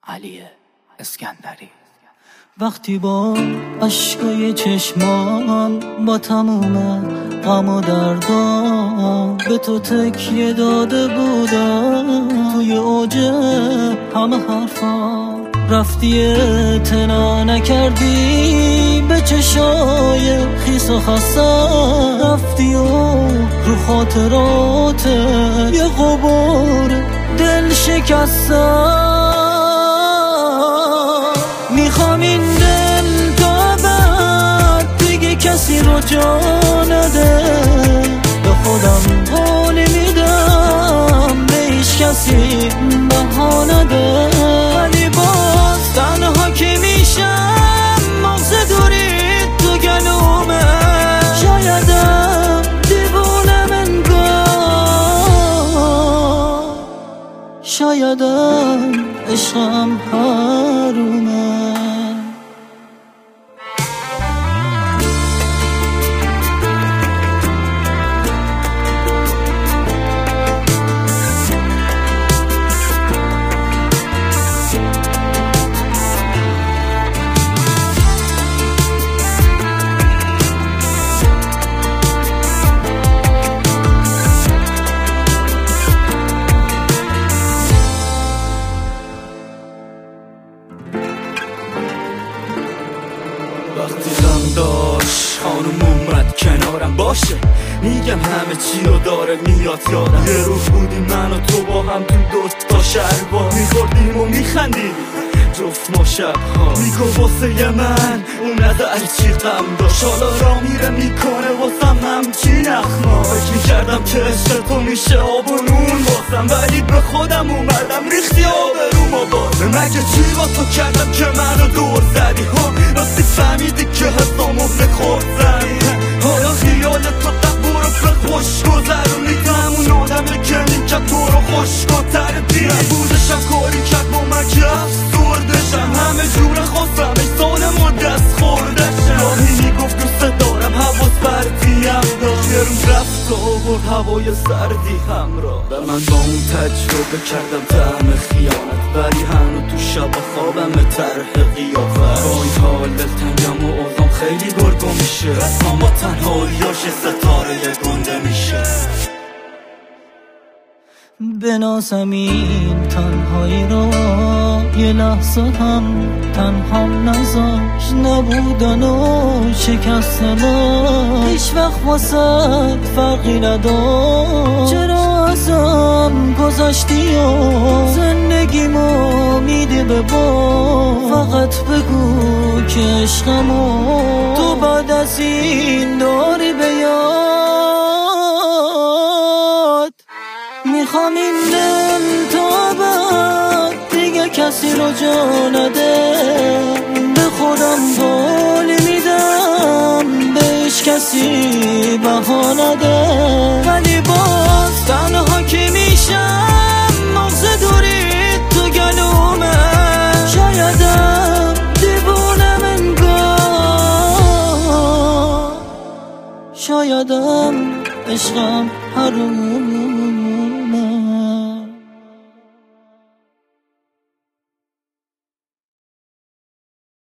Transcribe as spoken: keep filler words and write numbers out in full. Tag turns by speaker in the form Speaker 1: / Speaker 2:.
Speaker 1: علی اسکندری.
Speaker 2: وقتی با اشکای چشمان با تموم غم و دردان به تو تکیه داده بودم، توی اوج همه حرفا رفتی اعتنا نکردی به چشای خیس و خستم، رفتی و رو خاطرات یه غبار دل شکستم. میخوام این دل تا بعد دیگه کسی رو جا نده، به خودم قول میدم به هیچ کسی بها نده، ولی باز تنها که میشم مغز دوری تو گلومه، شایدم دیوونم انگار، شایدم عشقم حرومه.
Speaker 3: وقتی غم داشت خانم اومد کنارم، باشه میگم همه چی رو داره میاد یادم، یه روز بودیم من و تو با هم تو دو تا شربا میخوردیم و میخندیم جفت ما شبها، میگو واسه من اون نظر چی غم داشت، حالا را میره میکنه واسم همچی نخما، فکر میکردم که عشق تو میشه آب و نون واسم، ولی به خودم اومدم ریختی آبرومو بازم، مگه چی با تو کردم که منو دور زدی ها، راستی فهمیدی که حسامو به خود زدی، حالا خیال تو قبور رو به خوش گذرونیدم، اون آدمه که میکرد تو رو خوشگاه تردی نبودشم کاری کرد با من که افسردشم، همه جور خواستم ای سالم و دست خوردشم، راهی میگفت دوست دارم حواس بردیم داشت، یه روز رفت و آورد هوای سردی همراه، و من با اون تجربه کردم طعم خیانت، ولی هنو تو شب خوابم طرح قیافت، با این حال دلتنگم و اوضام خیلی گرگو میشه، رسام با تنهاییاش ستاره گنده میشه.
Speaker 2: بنازم این تنهایی رو یه لحظه هم تنهام نذاش، نبودن و شکستن هیچ وقت واسه فرقی نداشت، چرا ازم گذشتی و زندگیمو میدی به با، فقط بگو که عشقمو تو بعد از این داری به یاد. میخوام این دل تا بعد دیگه کسی رو جا نده، به خودم قول میدم به هیچ کسی بها نده، ولی باز تنها که میشم مغز دوری تو گلومه، شایدم دیوونم انگار، شایدم عشقم حروم.